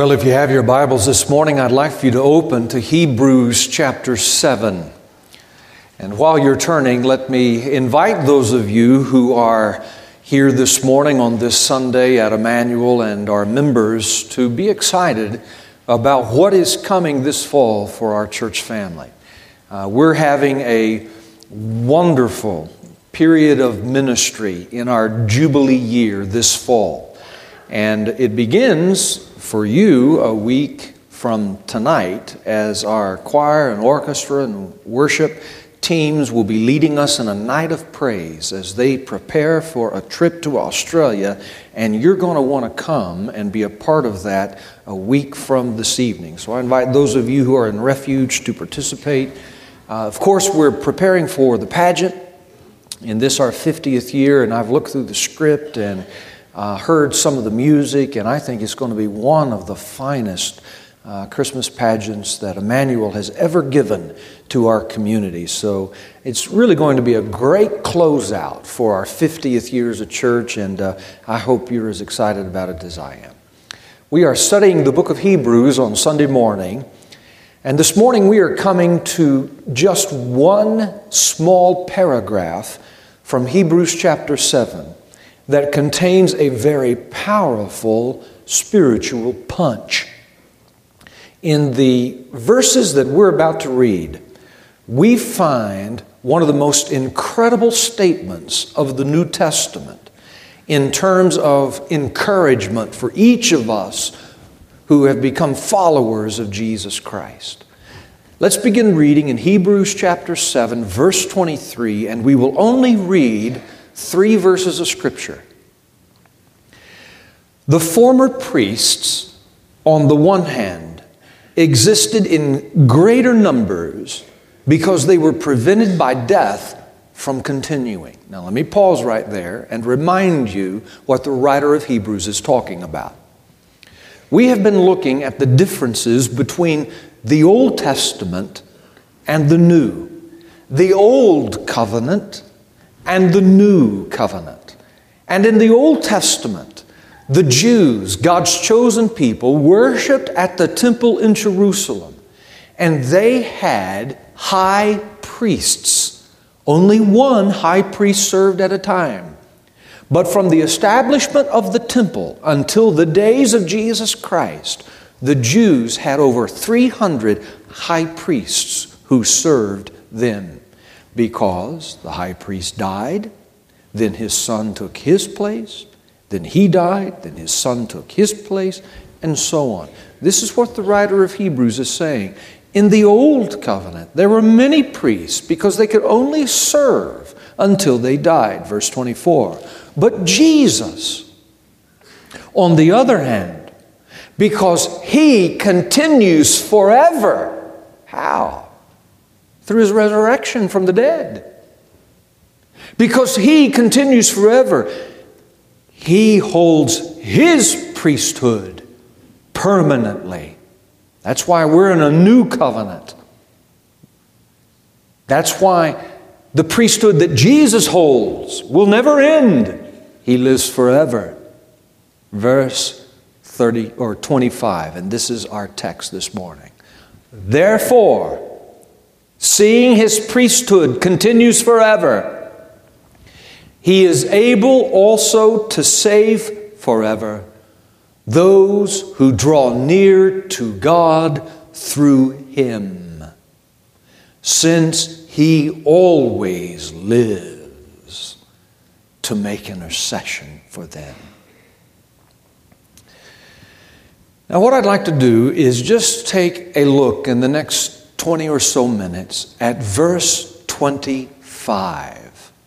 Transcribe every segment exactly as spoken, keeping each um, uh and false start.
Well, if you have your Bibles this morning, I'd like for you to open to Hebrews chapter seven. And while you're turning, let me invite those of you who are here this morning on this Sunday at Emmanuel and our members to be excited about what is coming this fall for our church family. Uh, we're having a wonderful period of ministry in our Jubilee year this fall. And it begins for you a week from tonight as our choir and orchestra and worship teams will be leading us in a night of praise as they prepare for a trip to Australia, and you're going to want to come and be a part of that a week from this evening. So I invite those of you who are in refuge to participate. Uh, of course, we're preparing for the pageant in this our fiftieth year, and I've looked through the script and uh, heard some of the music, and I think it's going to be one of the finest Uh, Christmas pageants that Emmanuel has ever given to our community. So it's really going to be a great closeout for our fiftieth years of church, and uh, I hope you're as excited about it as I am. We are studying the book of Hebrews on Sunday morning, and this morning we are coming to just one small paragraph from Hebrews chapter seven that contains a very powerful spiritual punch. In the verses that we're about to read, we find one of the most incredible statements of the New Testament in terms of encouragement for each of us who have become followers of Jesus Christ. Let's begin reading in Hebrews chapter seven, verse twenty-three, and we will only read three verses of Scripture. The former priests, on the one hand, existed in greater numbers because they were prevented by death from continuing. Now let me pause right there and remind you what the writer of Hebrews is talking about. We have been looking at the differences between the Old Testament and the New, the Old Covenant and the New Covenant. And in the Old Testament, the Jews, God's chosen people, worshiped at the temple in Jerusalem, and they had high priests. Only one high priest served at a time. But from the establishment of the temple until the days of Jesus Christ, the Jews had over three hundred high priests who served them, because the high priest died, then his son took his place, then he died, then his son took his place, and so on. This is what the writer of Hebrews is saying. In the Old Covenant, there were many priests because they could only serve until they died. Verse twenty-four. But Jesus, on the other hand, because he continues forever. How? Through his resurrection from the dead. Because he continues forever, he holds his priesthood permanently. That's why we're in a new covenant. That's why the priesthood that Jesus holds will never end. He lives forever. Verse thirty or twenty-five, and this is our text this morning. Therefore, seeing his priesthood continues forever, he is able also to save forever those who draw near to God through him, since he always lives to make intercession for them. Now, what I'd like to do is just take a look in the next twenty or so minutes at verse twenty-five.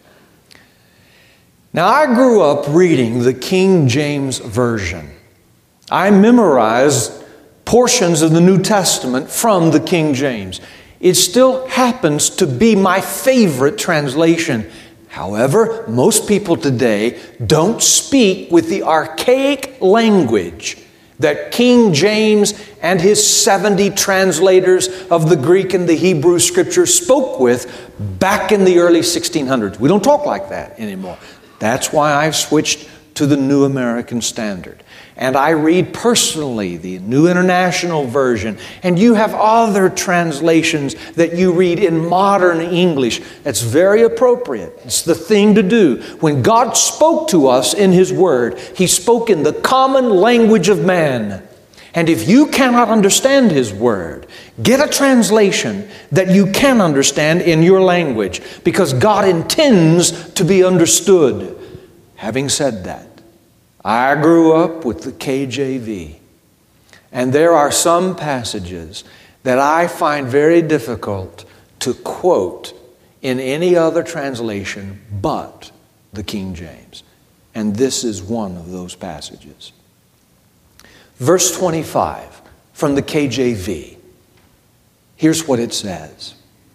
Now, I grew up reading the King James Version. I memorized portions of the New Testament from the King James. It still happens to be my favorite translation. However, most people today don't speak with the archaic language that King James and his seventy translators of the Greek and the Hebrew Scriptures spoke with back in the early sixteen hundreds. We don't talk like that anymore. That's why I've switched to the New American Standard. And I read personally the New International Version, and you have other translations that you read in modern English. That's very appropriate. It's the thing to do. When God spoke to us in His Word, He spoke in the common language of man. And if you cannot understand His Word, get a translation that you can understand in your language, because God intends to be understood. Having said that, I grew up with the K J V, and there are some passages that I find very difficult to quote in any other translation but the King James. And this is one of those passages. Verse twenty-five from the K J V. Here's what it says.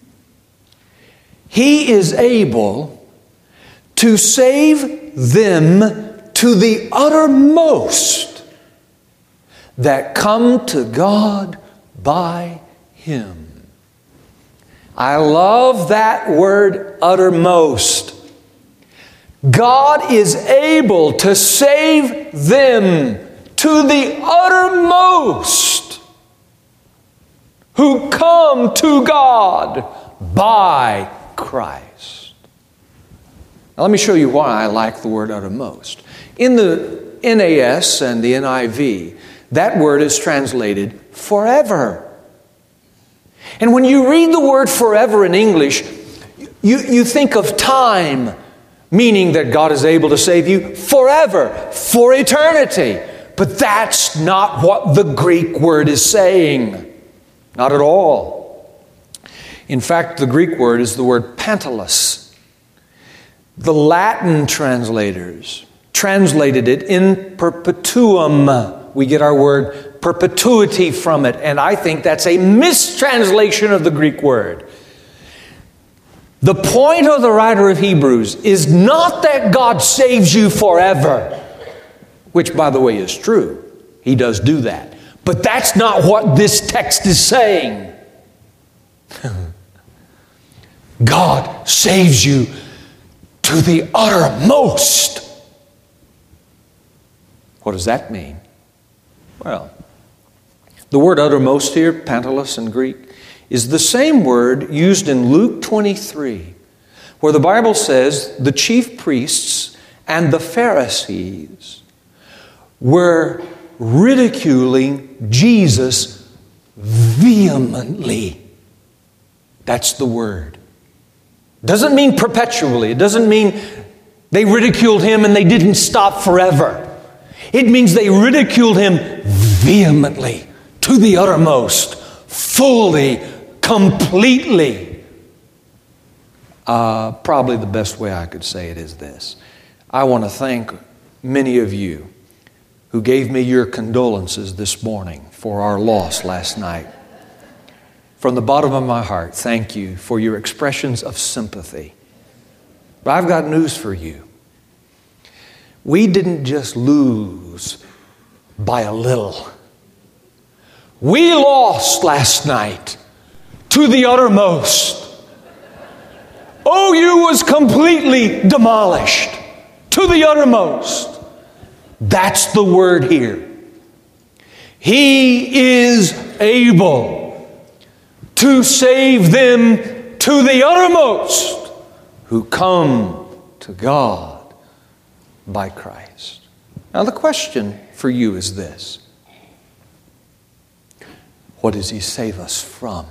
He is able to save them to the uttermost that come to God by Him. I love that word, uttermost. God is able to save them to the uttermost who come to God by Christ. Now let me show you why I like the word uttermost. In the N A S and the N I V, that word is translated forever. And when you read the word forever in English, you, you think of time, meaning that God is able to save you forever, for eternity. But that's not what the Greek word is saying. Not at all. In fact, the Greek word is the word pantelos. The Latin translators translated it in perpetuum. We get our word perpetuity from it, and I think that's a mistranslation of the Greek word. The point of the writer of Hebrews is not that God saves you forever, which, by the way, is true. He does do that. But that's not what this text is saying. God saves you to the uttermost. What does that mean? Well, the word uttermost here, pantelos in Greek, is the same word used in Luke twenty-three, where the Bible says the chief priests and the Pharisees were ridiculing Jesus vehemently. That's the word. Doesn't mean perpetually. It doesn't mean they ridiculed Him and they didn't stop forever. It means they ridiculed Him vehemently, to the uttermost, fully, completely. Uh, probably the best way I could say it is this. I want to thank many of you who gave me your condolences this morning for our loss last night. From the bottom of my heart, thank you for your expressions of sympathy. But I've got news for you. We didn't just lose by a little. We lost last night to the uttermost. O U was completely demolished to the uttermost. That's the word here. He is able to save them to the uttermost who come to God by Christ. Now the question for you is this. What does He save us from?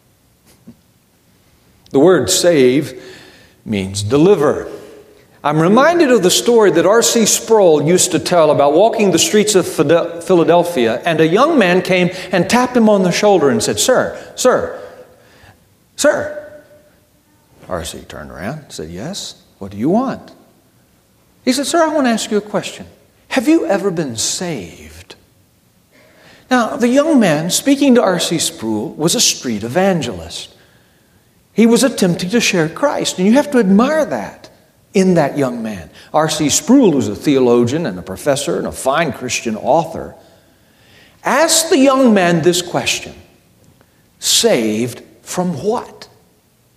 The word save means deliver. I'm reminded of the story that R C Sproul used to tell about walking the streets of Philadelphia, and a young man came and tapped him on the shoulder and said, Sir, sir, sir. R C turned around and said, Yes, what do you want? He said, Sir, I want to ask you a question. Have you ever been saved? Now, the young man speaking to R C Sproul was a street evangelist. He was attempting to share Christ, and you have to admire that in that young man. R C Sproul, who's a theologian and a professor and a fine Christian author, asked the young man this question: saved from what?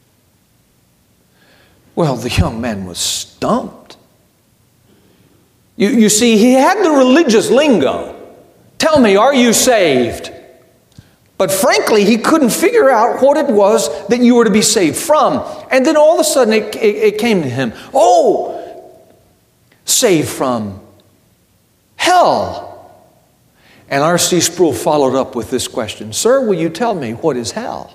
Well, the young man was stumped. You, you see, he had the religious lingo. Tell me, are you saved? But frankly, he couldn't figure out what it was that you were to be saved from. And then all of a sudden it, it, it came to him. Oh, saved from hell. And R C Sproul followed up with this question. Sir, will you tell me what is hell?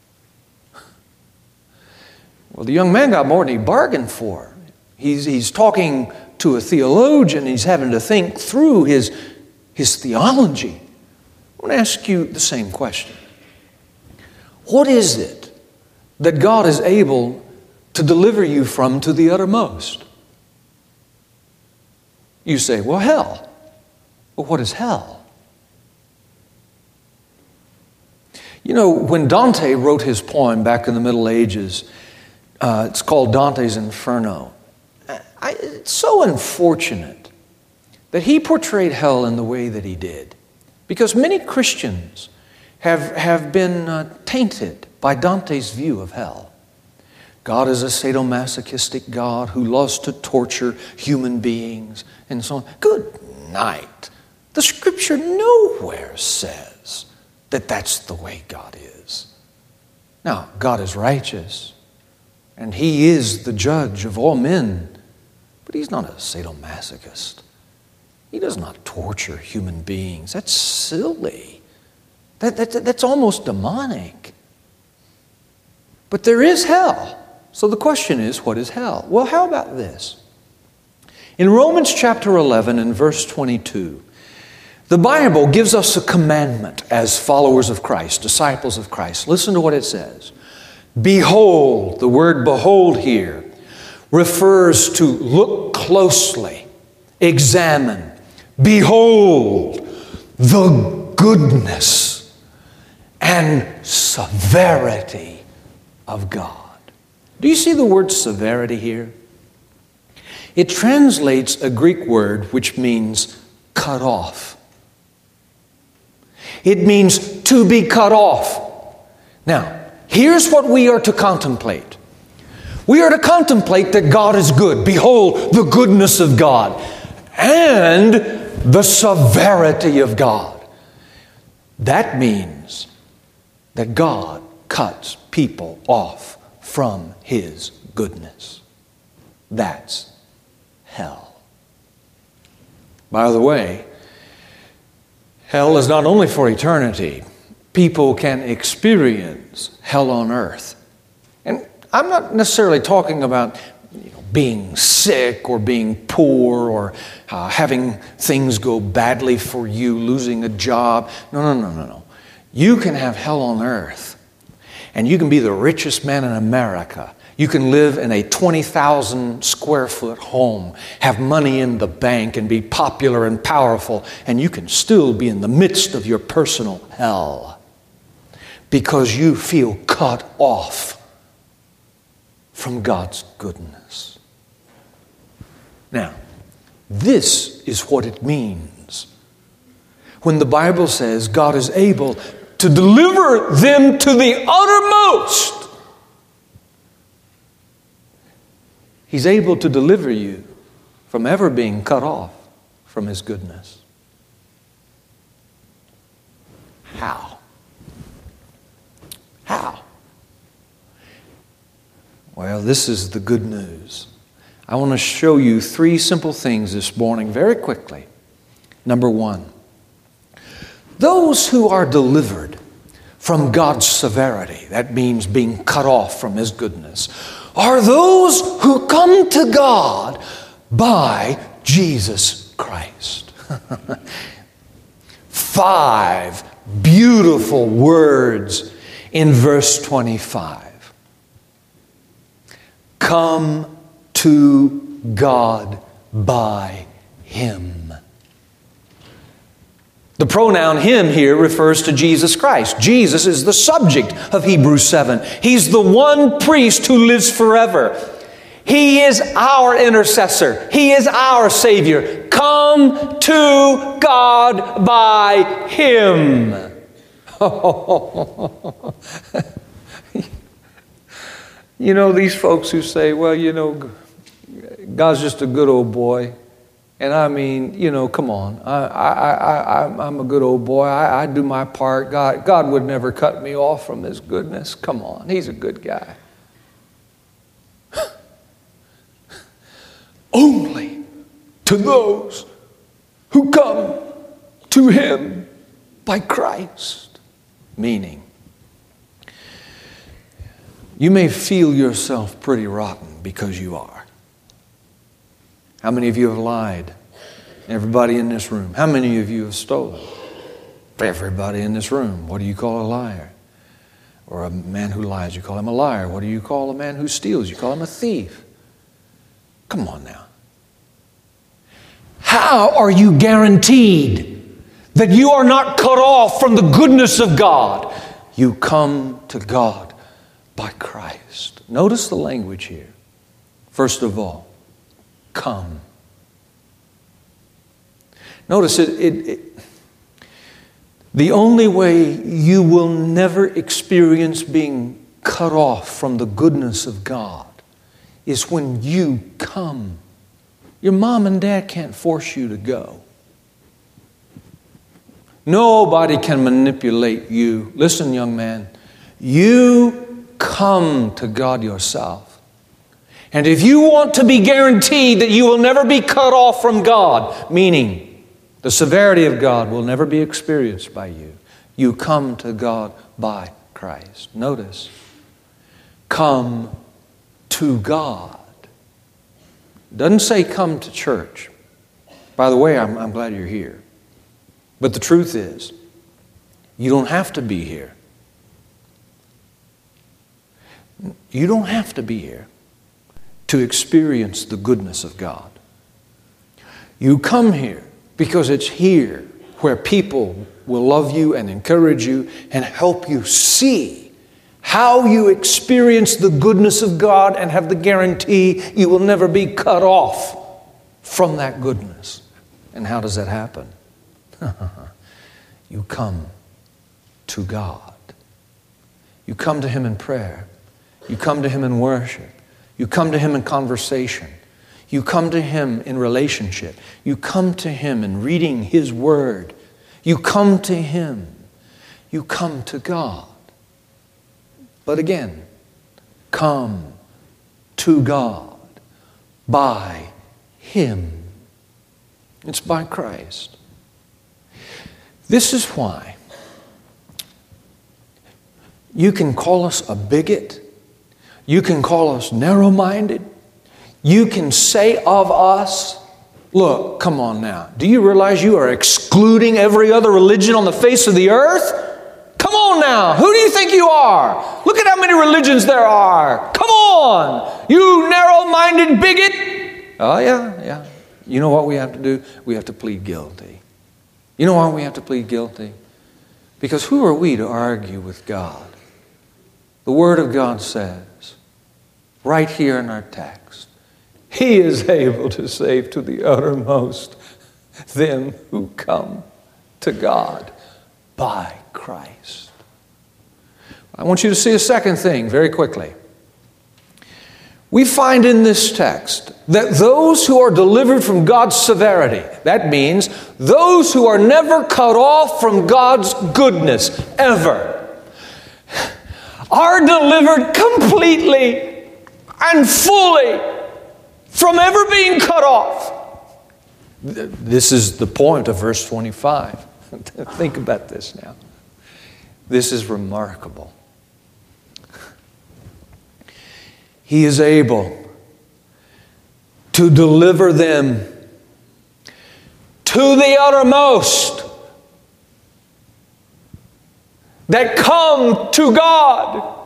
Well, the young man got more than he bargained for. He's, he's talking to a theologian. He's having to think through his, his theology. I want to ask you the same question. What is it that God is able to deliver you from to the uttermost? You say, well, hell. Well, what is hell? You know, when Dante wrote his poem back in the Middle Ages, uh, it's called Dante's Inferno. I, it's so unfortunate that he portrayed hell in the way that he did. Because many Christians have, have been uh, tainted by Dante's view of hell. God is a sadomasochistic God who loves to torture human beings and so on. Good night. The Scripture nowhere says that that's the way God is. Now, God is righteous, and He is the judge of all men, but He's not a sadomasochist. He does not torture human beings. That's silly. That, that, that's almost demonic. But there is hell. So the question is, what is hell? Well, how about this? In Romans chapter eleven and verse twenty-two, the Bible gives us a commandment as followers of Christ, disciples of Christ. Listen to what it says. Behold, the word behold here refers to look closely, examine, behold the goodness and severity of God. Do you see the word severity here? It translates a Greek word which means cut off. It means to be cut off. Now, here's what we are to contemplate. We are to contemplate that God is good. Behold the goodness of God and the severity of God. That means that God cuts people off from His goodness. That's hell. By the way, hell is not only for eternity. People can experience hell on earth. And I'm not necessarily talking about you know, being sick or being poor or uh, having things go badly for you, losing a job. No, no, no, no, no. You can have hell on earth. And you can be the richest man in America. You can live in a twenty thousand square foot home, have money in the bank, and be popular and powerful, and you can still be in the midst of your personal hell because you feel cut off from God's goodness. Now, this is what it means when the Bible says God is able to deliver them to the uttermost. He's able to deliver you from ever being cut off from His goodness. How? How? Well, this is the good news. I want to show you three simple things this morning very quickly. Number one, those who are delivered from God's severity, that means being cut off from His goodness, are those who come to God by Jesus Christ. Five beautiful words in verse twenty-five. Come to God by Him. The pronoun Him here refers to Jesus Christ. Jesus is the subject of Hebrews seven. He's the one priest who lives forever. He is our intercessor. He is our Savior. Come to God by Him. You know, these folks who say, well, you know, God's just a good old boy. And I mean, you know, come on. I, I, I, I'm, I'm a good old boy. I, I do my part. God, God would never cut me off from His goodness. Come on. He's a good guy. Only to those who come to Him by Christ. Meaning, you may feel yourself pretty rotten because you are. How many of you have lied? Everybody in this room. How many of you have stolen? Everybody in this room. What do you call a liar? Or a man who lies, you call him a liar. What do you call a man who steals? You call him a thief. Come on now. How are you guaranteed that you are not cut off from the goodness of God? You come to God by Christ. Notice the language here. First of all, come. Notice it, it, it. The only way you will never experience being cut off from the goodness of God is when you come. Your mom and dad can't force you to go. Nobody can manipulate you. Listen, young man, you come to God yourself. And if you want to be guaranteed that you will never be cut off from God, meaning the severity of God will never be experienced by you, you come to God by Christ. Notice, come to God. It doesn't say come to church. By the way, I'm, I'm glad you're here. But the truth is, you don't have to be here. You don't have to be here to experience the goodness of God. You come here because it's here where people will love you and encourage you and help you see how you experience the goodness of God and have the guarantee you will never be cut off from that goodness. And how does that happen? You come to God. You come to Him in prayer. You come to Him in worship. You come to Him in conversation. You come to Him in relationship. You come to Him in reading His Word. You come to Him. You come to God. But again, come to God by Him. It's by Christ. This is why you can call us a bigot. You can call us narrow-minded. You can say of us, look, come on now. Do you realize you are excluding every other religion on the face of the earth? Come on now. Who do you think you are? Look at how many religions there are. Come on. You narrow-minded bigot. Oh, yeah, yeah. You know what we have to do? We have to plead guilty. You know why we have to plead guilty? Because who are we to argue with God? The Word of God says, right here in our text, He is able to save to the uttermost them who come to God by Christ. I want you to see a second thing very quickly. We find in this text that those who are delivered from God's severity, that means those who are never cut off from God's goodness, ever, are delivered completely and fully from ever being cut off. This is the point of verse twenty-five. Think about this now. This is remarkable. He is able to deliver them to the uttermost that come to God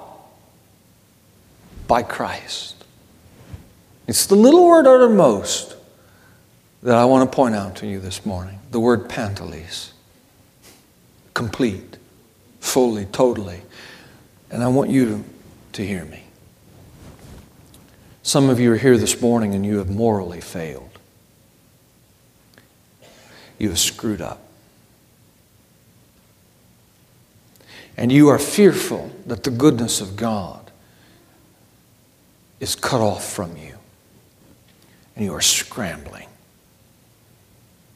by Christ. It's the little word uttermost that I want to point out to you this morning. The word panteles. Complete, fully, totally. And I want you to, to hear me. Some of you are here this morning and you have morally failed. You have screwed up. And you are fearful that the goodness of God is cut off from you. And you are scrambling.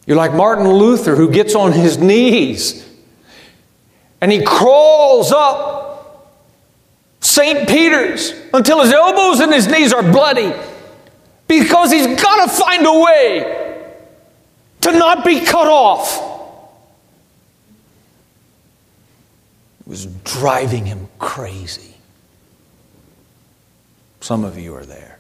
You're like Martin Luther, who gets on his knees and he crawls up Saint Peter's until his elbows and his knees are bloody, because he's got to find a way to not be cut off. It was driving him crazy. Some of you are there.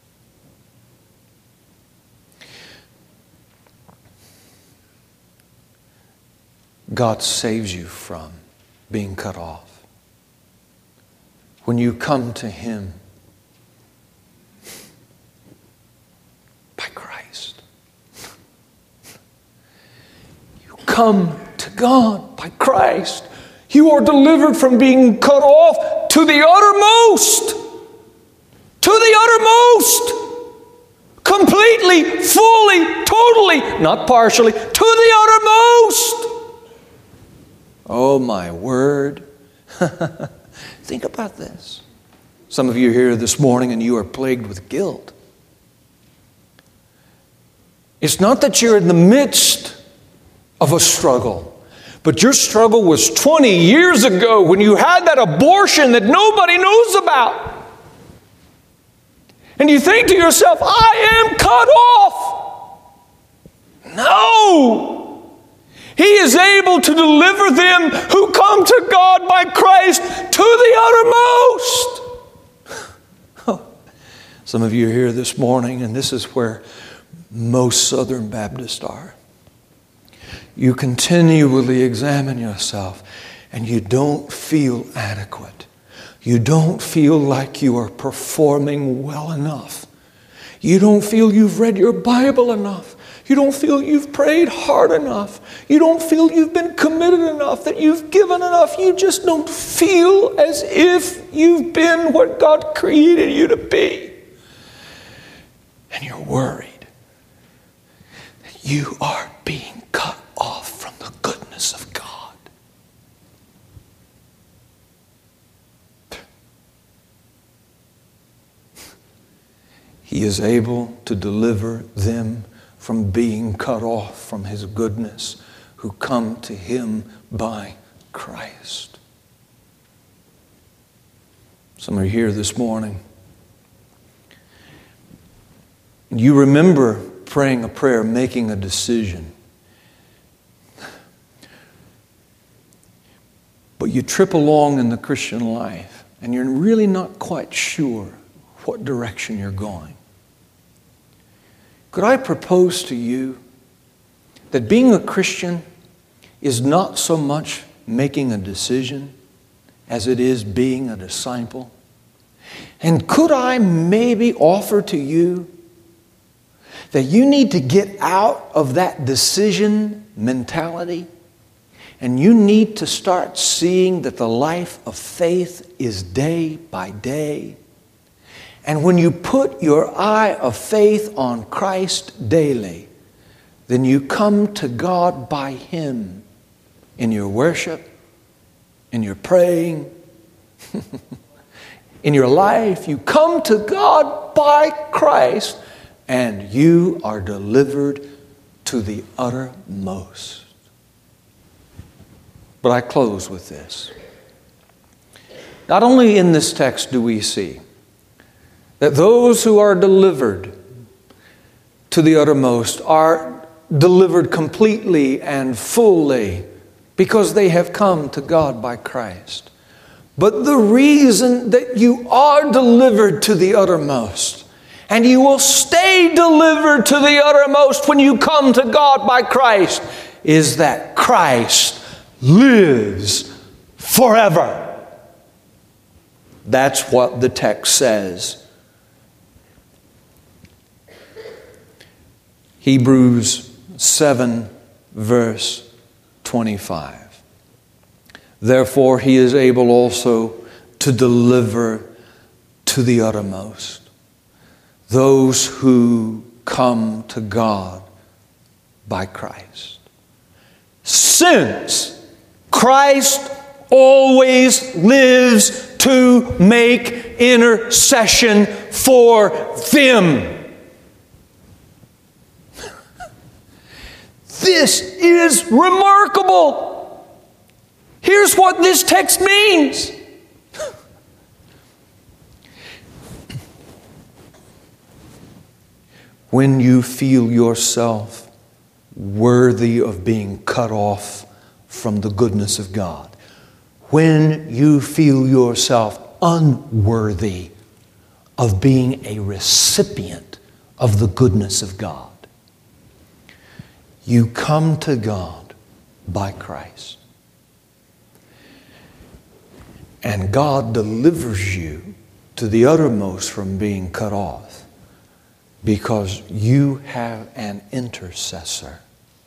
God saves you from being cut off. When you come to Him by Christ. You come to God by Christ. You are delivered from being cut off to the uttermost. To the uttermost. Completely, fully, totally, not partially, to the uttermost. Oh my word. Think about this. Some of you are here this morning and you are plagued with guilt. It's not that you're in the midst of a struggle, but your struggle was twenty years ago when you had that abortion that nobody knows about. And you think to yourself, I am cut off. No. He is able to deliver them who come to God by Christ to the uttermost. Oh, some of you are here this morning, and this is where most Southern Baptists are. You continually examine yourself, and you don't feel adequate. You don't feel like you are performing well enough. You don't feel you've read your Bible enough. You don't feel you've prayed hard enough. You don't feel you've been committed enough, that you've given enough. You just don't feel as if you've been what God created you to be. And you're worried that you are being cut off from the goodness of God. He is able to deliver them from being cut off from His goodness, who come to Him by Christ. Some are here this morning. You remember praying a prayer, making a decision. But you trip along in the Christian life, and you're really not quite sure what direction you're going. Could I propose to you that being a Christian is not so much making a decision as it is being a disciple? And could I maybe offer to you that you need to get out of that decision mentality, and you need to start seeing that the life of faith is day by day? And when you put your eye of faith on Christ daily, then you come to God by Him in your worship, in your praying, in your life. You come to God by Christ, and you are delivered to the uttermost. But I close with this. Not only in this text do we see that those who are delivered to the uttermost are delivered completely and fully because they have come to God by Christ. But the reason that you are delivered to the uttermost, and you will stay delivered to the uttermost when you come to God by Christ, is that Christ lives forever. That's what the text says. Hebrews seven, verse twenty-five. Therefore, He is able also to deliver to the uttermost those who come to God by Christ. Since Christ always lives to make intercession for them. This is remarkable. Here's what this text means. When you feel yourself worthy of being cut off from the goodness of God, when you feel yourself unworthy of being a recipient of the goodness of God, you come to God by Christ. And God delivers you to the uttermost from being cut off because you have an intercessor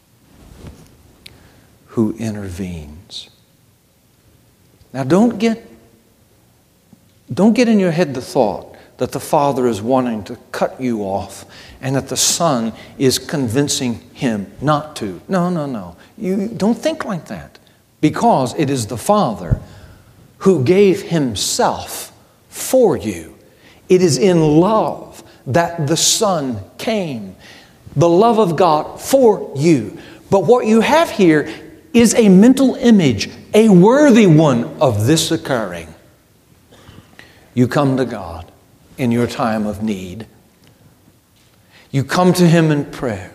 who intervenes. Now don't get, don't get in your head the thought that the Father is wanting to cut you off and that the Son is convincing Him not to. No, no, no. You don't think like that, because it is the Father who gave Himself for you. It is in love that the Son came. The love of God for you. But what you have here is a mental image, a worthy one of this occurring. You come to God in your time of need. You come to Him in prayer.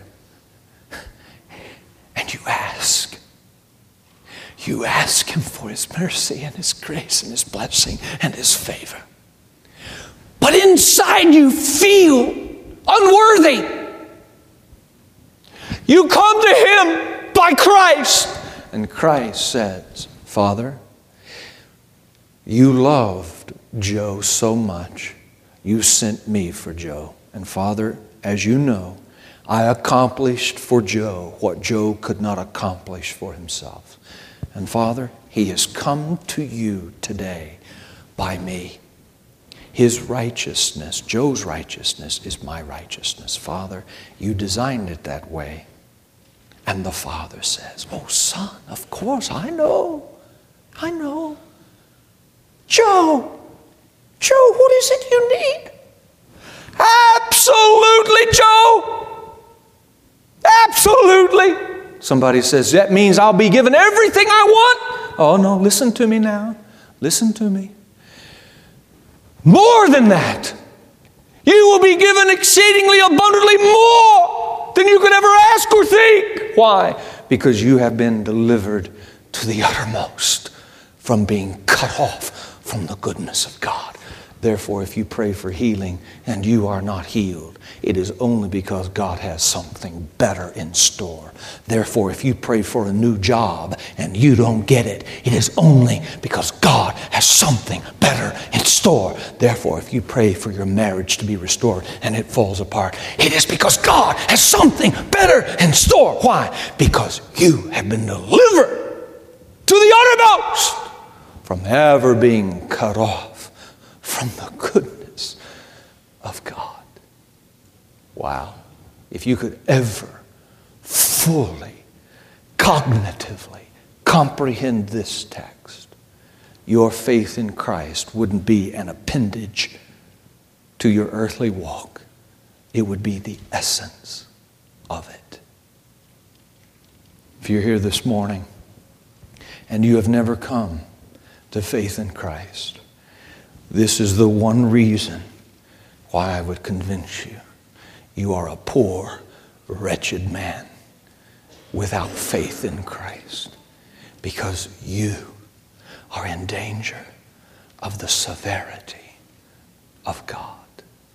And you ask. You ask Him for His mercy and His grace and His blessing and His favor. But inside you feel unworthy. You come to Him by Christ. And Christ says, Father, you loved Joe so much, you sent me for Joe. And Father, as you know, I accomplished for Joe what Joe could not accomplish for himself. And Father, he has come to you today by me. His righteousness, Joe's righteousness, is my righteousness. Father, you designed it that way. And the Father says, oh, Son, of course, I know. I know. Joe, Joe, what is it you need? Absolutely, Joe. Absolutely. Somebody says, that means I'll be given everything I want. Oh, no, listen to me now. Listen to me. More than that. You will be given exceedingly abundantly more than you could ever ask or think. Why? Because you have been delivered to the uttermost from being cut off from the goodness of God. Therefore, if you pray for healing and you are not healed, it is only because God has something better in store. Therefore, if you pray for a new job and you don't get it, it is only because God has something better in store. Therefore, if you pray for your marriage to be restored and it falls apart, it is because God has something better in store. Why? Because you have been delivered to the uttermost from ever being cut off from the goodness of God. Wow. If you could ever fully, cognitively comprehend this text, your faith in Christ wouldn't be an appendage to your earthly walk. It would be the essence of it. If you're here this morning and you have never come to faith in Christ, this is the one reason why I would convince you. You are a poor, wretched man without faith in Christ, because you are in danger of the severity of God.